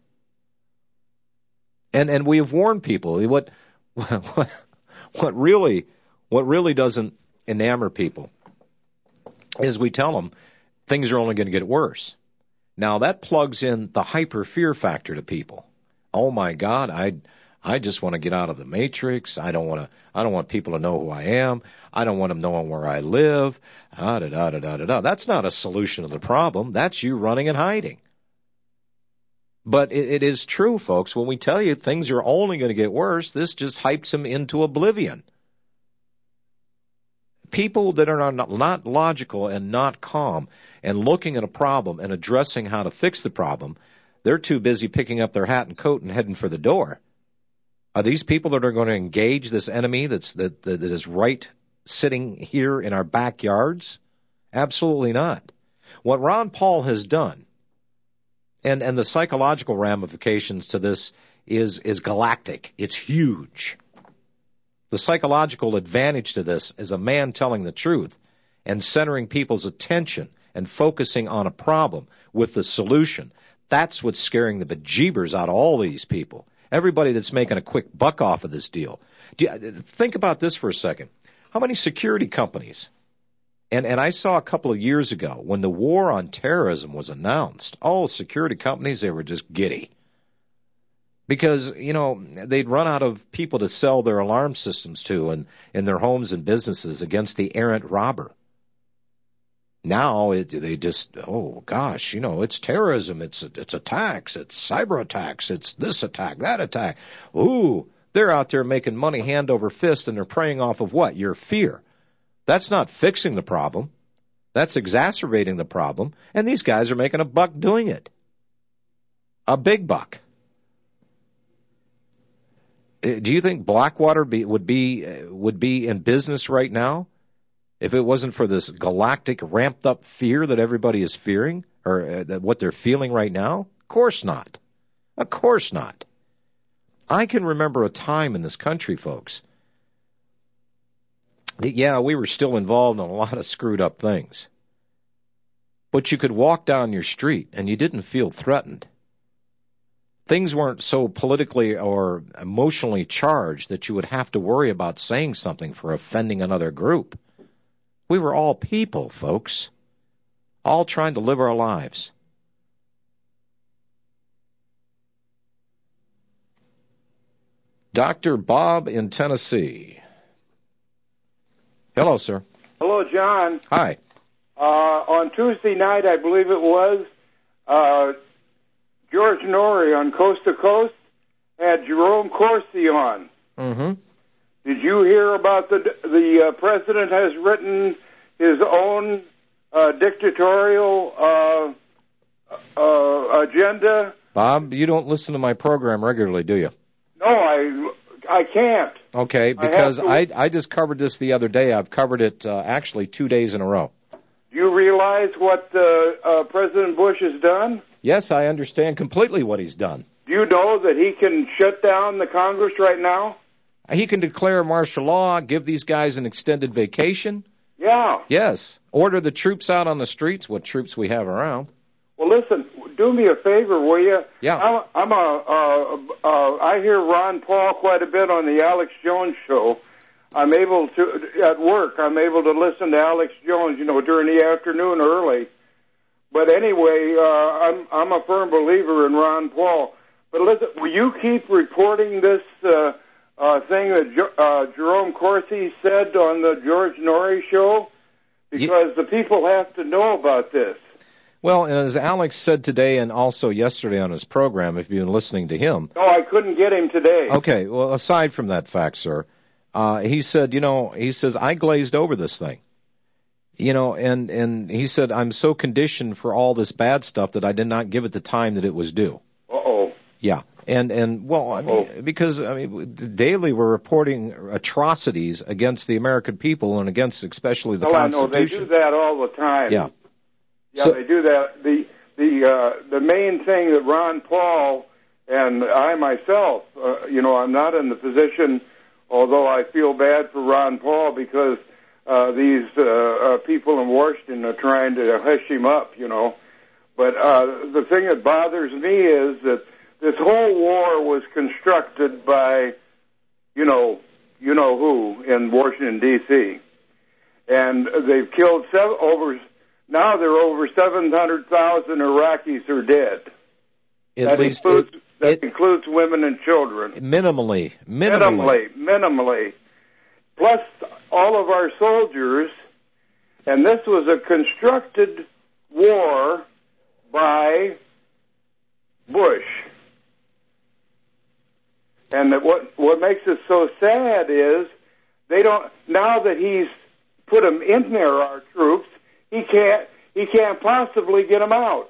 And and we have warned people. What what what really what really doesn't enamor people is we tell them things are only going to get worse. Now that plugs in the hyper fear factor to people. Oh my God, I I just want to get out of the matrix. I don't want to. I don't want people to know who I am. I don't want them knowing where I live. Ah, da, da, da, da, da, da. That's not a solution to the problem. That's you running and hiding. But it, it is true, folks. When we tell you things are only going to get worse, this just hypes them into oblivion. People that are not, not logical and not calm and looking at a problem and addressing how to fix the problem, they're too busy picking up their hat and coat and heading for the door. Are these people that are going to engage this enemy that's that, that is right sitting here in our backyards? Absolutely not. What Ron Paul has done, and, and the psychological ramifications to this is, is galactic. It's huge. The psychological advantage to this is a man telling the truth and centering people's attention and focusing on a problem with the solution. That's what's scaring the bejeebers out of all these people. Everybody that's making a quick buck off of this deal. Do you, think about this for a second. How many security companies? And, and I saw a couple of years ago when the war on terrorism was announced, all security companies, they were just giddy. Because, you know, they'd run out of people to sell their alarm systems to in, in their homes and businesses against the errant robber. Now it, they just, oh gosh, you know, it's terrorism, it's it's attacks, it's cyber attacks, it's this attack, that attack. Ooh, they're out there making money hand over fist, and they're preying off of what? Your fear. That's not fixing the problem. That's exacerbating the problem, and these guys are making a buck doing it. A big buck. Do you think Blackwater be, would be would be in business right now if it wasn't for this galactic ramped up fear that everybody is fearing, or uh, that what they're feeling right now? Of course not. Of course not. I can remember a time in this country, folks, that, yeah, we were still involved in a lot of screwed up things. But you could walk down your street and you didn't feel threatened. Things weren't so politically or emotionally charged that you would have to worry about saying something for offending another group. We were all people, folks, all trying to live our lives. Doctor Bob in Tennessee. Hello, sir. Hello, John. Hi. Uh, on Tuesday night, I believe it was, uh, George Norrie on Coast to Coast had Jerome Corsi on. Mm-hmm. Did you hear about the the uh, president has written his own uh, dictatorial uh, uh, agenda? Bob, you don't listen to my program regularly, do you? No, I I can't. Okay, because I, I, I just covered this the other day. I've covered it uh, actually two days in a row. Do you realize what uh, uh, President Bush has done? Yes, I understand completely what he's done. Do you know that he can shut down the Congress right now? He can declare martial law, give these guys an extended vacation. Yeah. Yes. Order the troops out on the streets, what troops we have around. Well, listen, do me a favor, will you? Yeah. I'm, I'm a, uh, uh, I hear Ron Paul quite a bit on the Alex Jones show. I'm able to, at work, I'm able to listen to Alex Jones, you know, during the afternoon early. But anyway, uh, I'm, I'm a firm believer in Ron Paul. But listen, will you keep reporting this uh, uh, thing that jo- uh, Jerome Corsi said on the George Norrie show? Because yeah. the people have to know about this. Well, as Alex said today and also yesterday on his program, if you've been listening to him. No, I couldn't get him today. Okay, well, aside from that fact, sir, uh, he said, you know, he says, I glazed over this thing. You know, and, and he said, I'm so conditioned for all this bad stuff that I did not give it the time that it was due. Uh-oh. Yeah. And, and well, I mean, because, I mean, daily we're reporting atrocities against the American people and against especially the well, Constitution. I know. They do that all the time. Yeah. Yeah, so, they do that. The the uh, the main thing that Ron Paul and I myself, uh, you know, I'm not in the position, although I feel bad for Ron Paul because uh, these uh, uh, people in Washington are trying to hush him up, you know. But uh, the thing that bothers me is that this whole war was constructed by, you know, you know who in Washington, D C And they've killed seven, over, now there are over seven hundred thousand Iraqis are dead. At that least includes, it, that it, includes women and children. Minimally, Minimally, minimally. minimally. Plus all of our soldiers, and this was a constructed war by Bush. And that what what makes it so sad is they don't, now that he's put them in there, our troops, he can't he can't possibly get them out.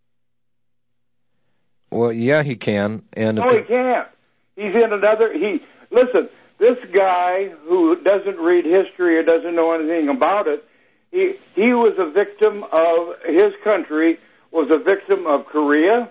Well, yeah, he can. And no, he can't. He's in another. He listen. This guy who doesn't read history or doesn't know anything about it, he he was a victim of his country was a victim of Korea,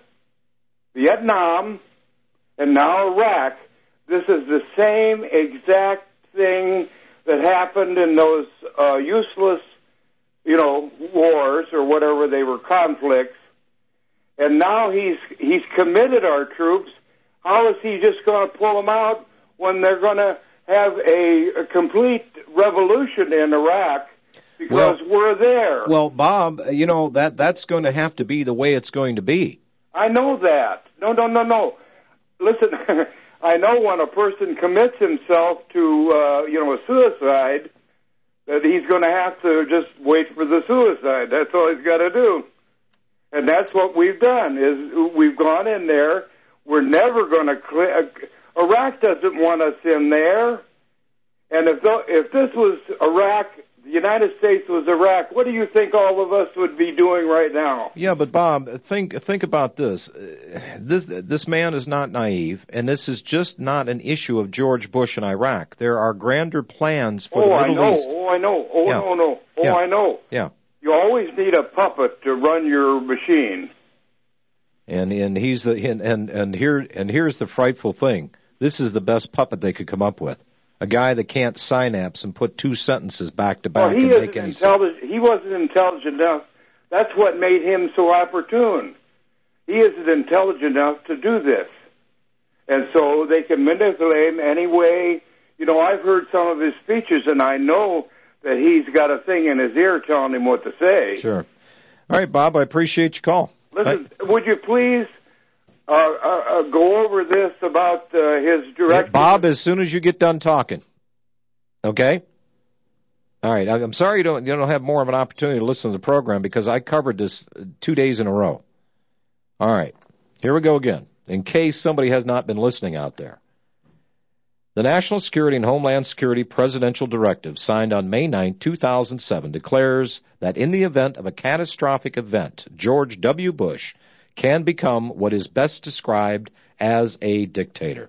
Vietnam, and now Iraq. This is the same exact thing that happened in those uh, useless, you know, wars or whatever they were, conflicts. And now he's he's committed our troops. How is he just going to pull them out when they're going to have a, a complete revolution in Iraq? Because well, we're there. Well, Bob, you know, that that's going to have to be the way it's going to be. I know that. No, no, no, no. Listen, I know when a person commits himself to, uh, you know, a suicide, that he's going to have to just wait for the suicide. That's all he's got to do. And that's what we've done, is we've gone in there. We're never going to clear. Iraq doesn't want us in there. And if th- if this was Iraq, the United States was Iraq, what do you think all of us would be doing right now? Yeah, but Bob, think think about this. This this man is not naive, and this is just not an issue of George Bush and Iraq. There are grander plans for oh, the Middle I know. East. Oh, I know. Oh, yeah. no, no. Oh, yeah. I know. Yeah. You always need a puppet to run your machine. And and he's the and and, and here and here's the frightful thing. This is the best puppet they could come up with. A guy that can't synapse and put two sentences back to back well, he and make any sense. He wasn't intelligent enough. That's what made him so opportune. He isn't intelligent enough to do this. And so they can manipulate him any way. You know, I've heard some of his speeches, and I know that he's got a thing in his ear telling him what to say. Sure. All right, Bob, I appreciate your call. Listen, I, would you please uh, uh, uh, go over this about uh, his directive? Yeah, Bob, as soon as you get done talking. Okay? All right. I'm sorry you don't you don't have more of an opportunity to listen to the program because I covered this two days in a row. All right. Here we go again, in case somebody has not been listening out there. The National Security and Homeland Security Presidential Directive, signed on May ninth, two thousand seven, declares that in the event of a catastrophic event, George W. Bush can become what is best described as a dictator.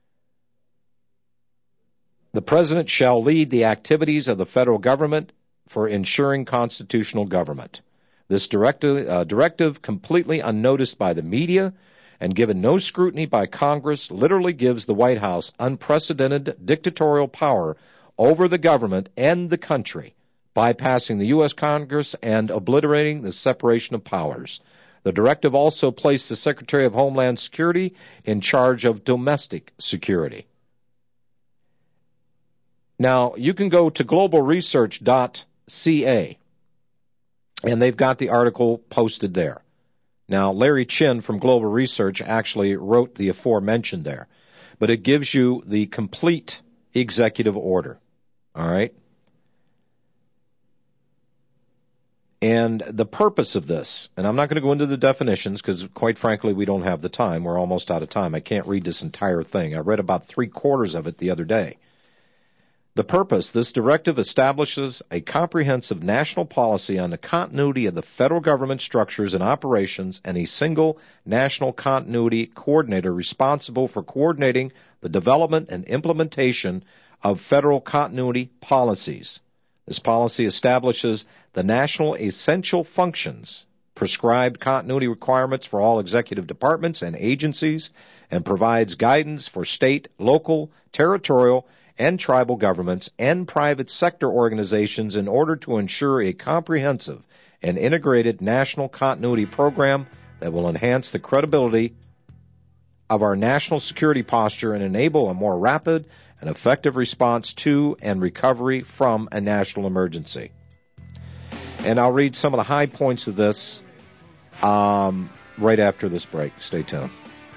The President shall lead the activities of the federal government for ensuring constitutional government. This directive, uh, directive, completely unnoticed by the media and given no scrutiny by Congress, literally gives the White House unprecedented dictatorial power over the government and the country, bypassing the U S Congress and obliterating the separation of powers. The directive also placed the Secretary of Homeland Security in charge of domestic security. Now, you can go to global research dot c a, and they've got the article posted there. Now, Larry Chin from Global Research actually wrote the aforementioned there, but it gives you the complete executive order, all right? And the purpose of this, and I'm not going to go into the definitions because, quite frankly, we don't have the time. We're almost out of time. I can't read this entire thing. I read about three quarters of it the other day. The purpose, this directive establishes a comprehensive national policy on the continuity of the federal government structures and operations and a single national continuity coordinator responsible for coordinating the development and implementation of federal continuity policies. This policy establishes the national essential functions, prescribed continuity requirements for all executive departments and agencies, and provides guidance for state, local, territorial, and tribal governments and private sector organizations in order to ensure a comprehensive and integrated national continuity program that will enhance the credibility of our national security posture and enable a more rapid and effective response to and recovery from a national emergency. And I'll read some of the high points of this um, right after this break. Stay tuned.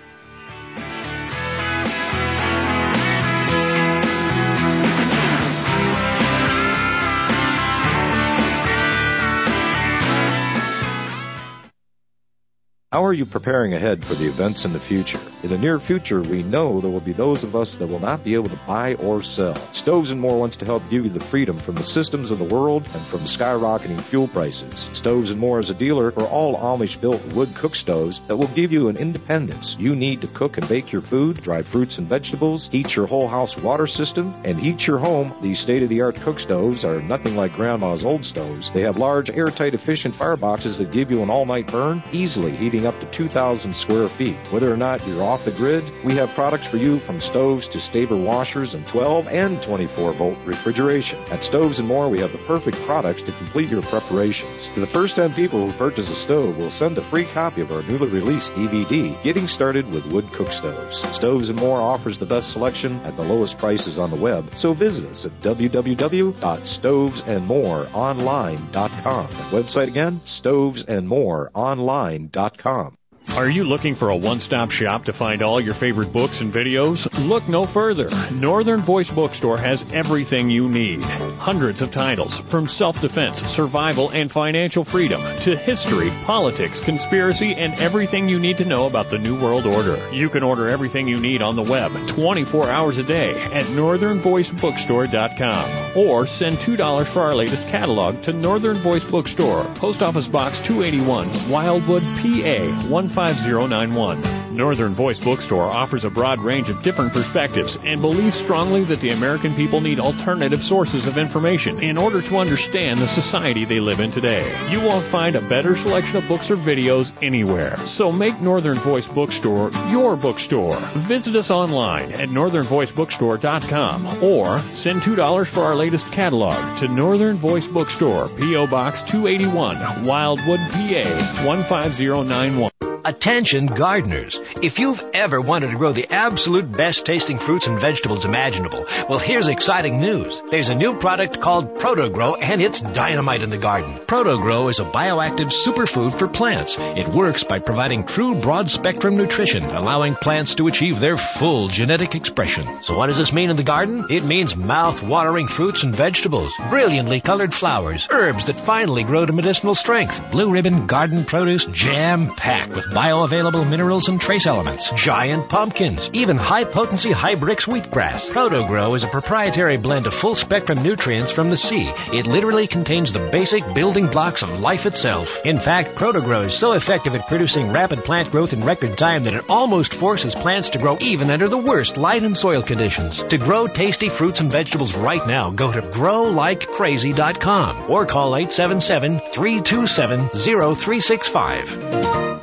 How are you preparing ahead for the events in the future? In the near future, we know there will be those of us that will not be able to buy or sell. Stoves and More wants to help give you the freedom from the systems of the world and from skyrocketing fuel prices. Stoves and More is a dealer for all Amish-built wood cook stoves that will give you an independence you need to cook and bake your food, dry fruits and vegetables, heat your whole house water system, and heat your home. These state-of-the-art cook stoves are nothing like Grandma's old stoves. They have large, airtight, efficient fireboxes that give you an all-night burn, easily heating up to two thousand square feet. Whether or not you're off the grid, we have products for you from stoves to Staber washers and twelve and twenty-four volt refrigeration. At Stoves and More, we have the perfect products to complete your preparations. To the first ten people who purchase a stove, we'll send a free copy of our newly released D V D, Getting Started with Wood Cook Stoves. Stoves and More offers the best selection at the lowest prices on the web, so visit us at w w w dot stoves and more online dot com. That website again, stoves and more online dot com. Are you looking for a one-stop shop to find all your favorite books and videos? Look no further. Northern Voice Bookstore has everything you need. Hundreds of titles, from self-defense, survival, and financial freedom, to history, politics, conspiracy, and everything you need to know about the New World Order. You can order everything you need on the web twenty-four hours a day at northern voice bookstore dot com. Or send two dollars for our latest catalog to Northern Voice Bookstore, Post Office Box two eighty-one, Wildwood, P A one five zero nine one. Northern Voice Bookstore offers a broad range of different perspectives and believes strongly that the American people need alternative sources of information in order to understand the society they live in today. You won't find a better selection of books or videos anywhere. So make Northern Voice Bookstore your bookstore. Visit us online at northern voice bookstore dot com or send two dollars for our latest catalog to Northern Voice Bookstore, P O Box two eighty-one, Wildwood, P A one five zero nine one. Attention gardeners. If you've ever wanted to grow the absolute best tasting fruits and vegetables imaginable, well, here's exciting news. There's a new product called ProtoGrow, and it's dynamite in the garden. ProtoGrow is a bioactive superfood for plants. It works by providing true broad-spectrum nutrition, allowing plants to achieve their full genetic expression. So what does this mean in the garden? It means mouth-watering fruits and vegetables, brilliantly colored flowers, herbs that finally grow to medicinal strength, blue ribbon garden produce jam-packed with bioavailable minerals and trace elements, giant pumpkins, even high-potency Hybrix wheatgrass. ProtoGrow is a proprietary blend of full-spectrum nutrients from the sea. It literally contains the basic building blocks of life itself. In fact, ProtoGrow is so effective at producing rapid plant growth in record time that it almost forces plants to grow even under the worst light and soil conditions. To grow tasty fruits and vegetables right now, go to grow like crazy dot com or call eight seven seven, three two seven, zero three six five.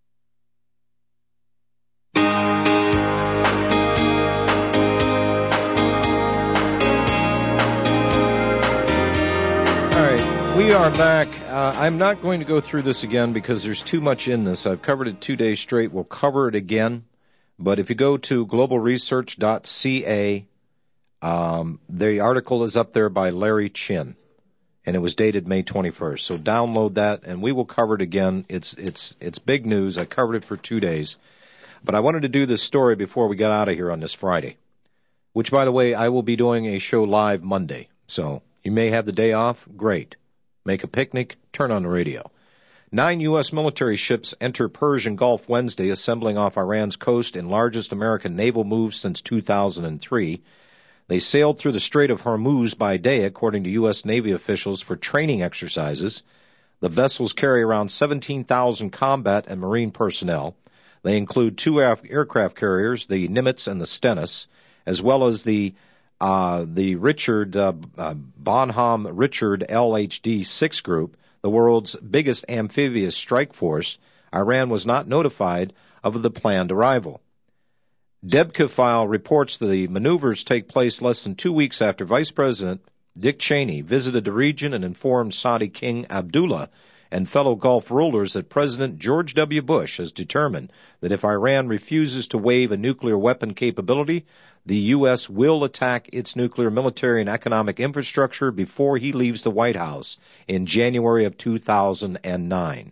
We are back. Uh, I'm not going to go through this again because there's too much in this. I've covered it two days straight. We'll cover it again. But if you go to global research dot c a, Um, the article is up there by Larry Chin, and it was dated May twenty-first. So download that, and we will cover it again. It's it's it's big news. I covered it for two days. But I wanted to do this story before we got out of here on this Friday, which, by the way, I will be doing a show live Monday. So you may have the day off. Great. Make a picnic. Turn on the radio. Nine U S military ships enter Persian Gulf Wednesday, assembling off Iran's coast in largest American naval move since two thousand three. They sailed through the Strait of Hormuz by day, according to U S Navy officials, for training exercises. The vessels carry around seventeen thousand combat and marine personnel. They include two aircraft carriers, the Nimitz and the Stennis, as well as the uh, the Richard uh, uh, Bonham Richard L H D six group, the world's biggest amphibious strike force. Iran was not notified of the planned arrival. Debka File reports that the maneuvers take place less than two weeks after Vice President Dick Cheney visited the region and informed Saudi King Abdullah and fellow Gulf rulers that President George W. Bush has determined that if Iran refuses to waive a nuclear weapon capability, the U S will attack its nuclear military and economic infrastructure before he leaves the White House in January of two thousand nine.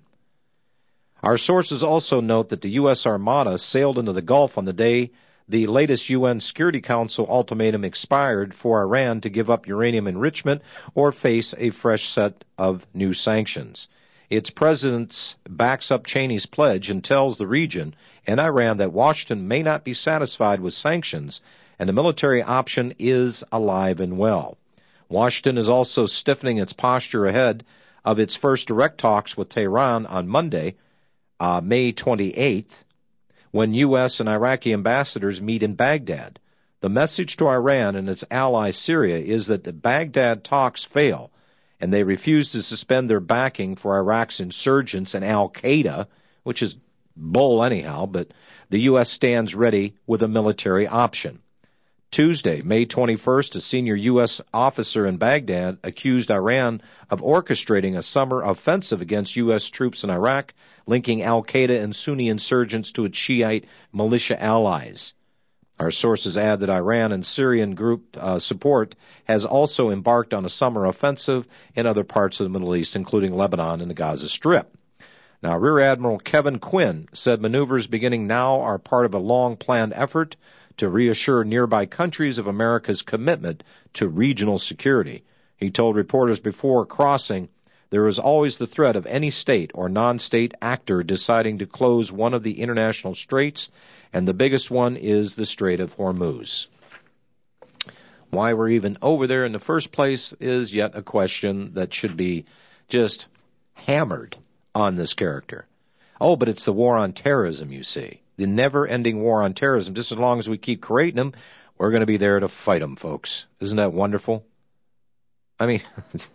Our sources also note that the U S Armada sailed into the Gulf on the day the latest U N Security Council ultimatum expired for Iran to give up uranium enrichment or face a fresh set of new sanctions. Its president backs up Cheney's pledge and tells the region and Iran that Washington may not be satisfied with sanctions, and the military option is alive and well. Washington is also stiffening its posture ahead of its first direct talks with Tehran on Monday, uh, May twenty-eighth, when U S and Iraqi ambassadors meet in Baghdad. The message to Iran and its ally Syria is that the Baghdad talks fail, and they refuse to suspend their backing for Iraq's insurgents and al-Qaeda, which is bull anyhow, but the U S stands ready with a military option. Tuesday, May twenty-first, a senior U S officer in Baghdad accused Iran of orchestrating a summer offensive against U S troops in Iraq, linking al-Qaeda and Sunni insurgents to its Shiite militia allies. Our sources add that Iran and Syrian group uh, support has also embarked on a summer offensive in other parts of the Middle East, including Lebanon and the Gaza Strip. Now, Rear Admiral Kevin Quinn said maneuvers beginning now are part of a long-planned effort to reassure nearby countries of America's commitment to regional security. He told reporters before crossing, there is always the threat of any state or non-state actor deciding to close one of the international straits, and the biggest one is the Strait of Hormuz. Why we're even over there in the first place is yet a question that should be just hammered on this character. Oh, but it's the war on terrorism, you see. The never-ending war on terrorism. Just as long as we keep creating them, we're going to be there to fight them, folks. Isn't that wonderful? I mean,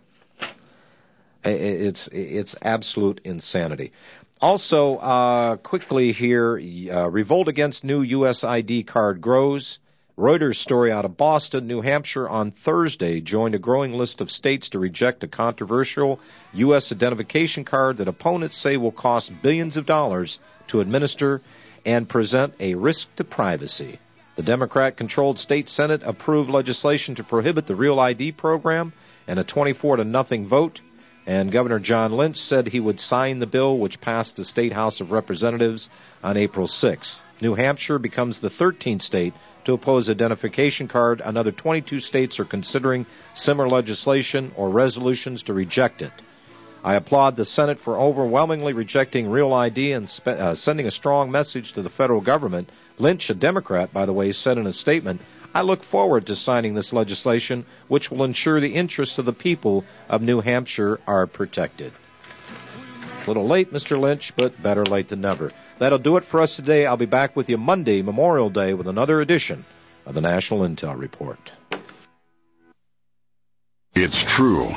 it's it's absolute insanity. Also, uh, quickly here, uh, revolt against new U S I D card grows. Reuters story out of Boston, New Hampshire on Thursday joined a growing list of states to reject a controversial U S identification card that opponents say will cost billions of dollars to administer and present a risk to privacy. The Democrat-controlled state Senate approved legislation to prohibit the Real I D program and a twenty-four to nothing vote. And Governor John Lynch said he would sign the bill, which passed the State House of Representatives on April sixth. New Hampshire becomes the thirteenth state to oppose identification card. Another twenty-two states are considering similar legislation or resolutions to reject it. I applaud the Senate for overwhelmingly rejecting Real I D and spe- uh, sending a strong message to the federal government. Lynch, a Democrat, by the way, said in a statement, I look forward to signing this legislation, which will ensure the interests of the people of New Hampshire are protected. A little late, Mister Lynch, but better late than never. That'll do it for us today. I'll be back with you Monday, Memorial Day, with another edition of the National Intel Report. It's true.